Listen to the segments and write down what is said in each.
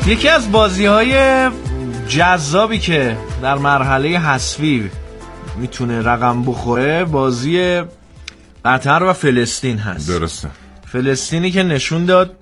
یکی از بازی‌های جذابی که در مرحله حذفی میتونه رقم بخوره بازی قطر و فلسطین هست. درسته. فلسطینی که نشون داد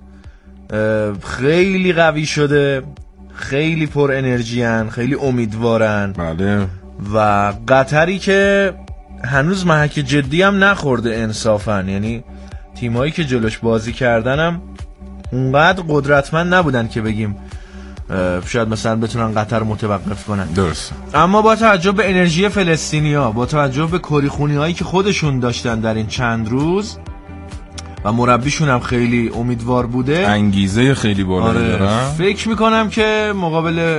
خیلی قوی شده، خیلی پر انرژیان، خیلی امیدوارن. بله. و قطری که هنوز محک جدی هم نخورده انصافا، یعنی تیمایی که جلوش بازی کردنم اونقدر قدرتمند نبودن که بگیم شاید مثلا بتونن قطر متوقف کنن. درست. اما با توجه به انرژی فلسطینی‌ها، با توجه به کریخونی‌هایی که خودشون داشتن در این چند روز و مربیشون هم خیلی امیدوار بوده، انگیزه خیلی بالایی دارن، فکر میکنم که مقابل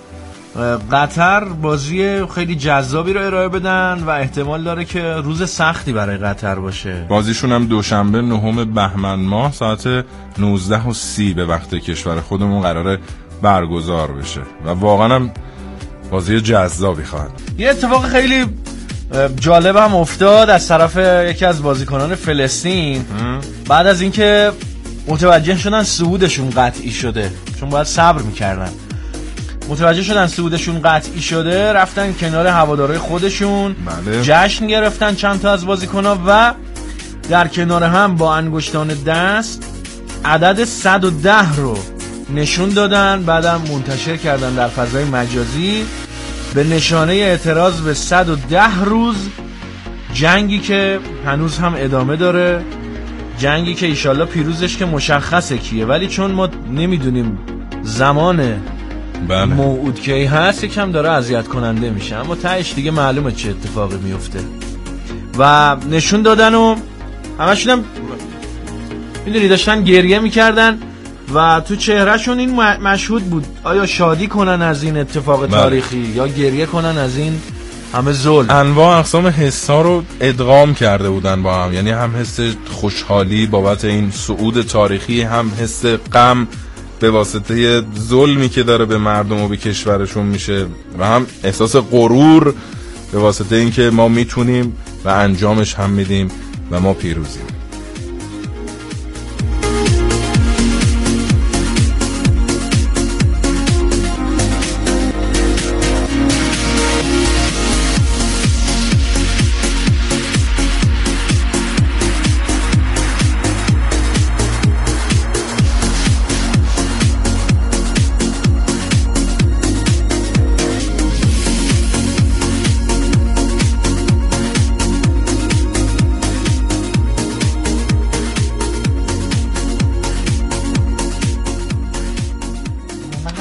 قطر بازی خیلی جذابی رو ارائه بدن و احتمال داره که روز سختی برای قطر باشه. بازیشون هم دوشنبه 9 بهمن ماه ساعت 19:30 به وقت کشور خودمون قراره برگزار بشه و واقعا هم بازی جذابی خواهد. یه اتفاق خیلی جالب هم افتاد از طرف یکی از بازیکنان فلسطین. بعد از اینکه متوجه شدن صعودشون قطعی شده، چون باید صبر میکردن، متوجه شدن صعودشون قطعی شده، رفتن کنار هوادارهای خودشون. بله. جشن گرفتن چند تا از بازیکن‌ها و در کنار هم با انگشتان دست عدد 110 رو نشون دادن، بعدم منتشر کردن در فضای مجازی به نشانه اعتراض به 110 روز جنگی که هنوز هم ادامه داره، جنگی که ایشالله پیروزش که مشخصه کیه، ولی چون ما نمیدونیم زمان موعود کی هست یکم داره اذیت کننده میشه، اما تهش دیگه معلومه چه اتفاقی میفته. و نشون دادن و همشون هم میدونی داشتن گریه میکردن و تو چهرهشون این مشهود بود، آیا شادی کنن از این اتفاق تاریخی یا گریه کنن از این همه ظلم. انواع اقسام حسا رو ادغام کرده بودن با هم، یعنی هم حس خوشحالی بابت این صعود تاریخی، هم حس غم به واسطه ظلمی که داره به مردم و به کشورشون میشه، و هم احساس غرور به واسطه اینکه ما میتونیم و انجامش هم میدیم و ما پیروزیم.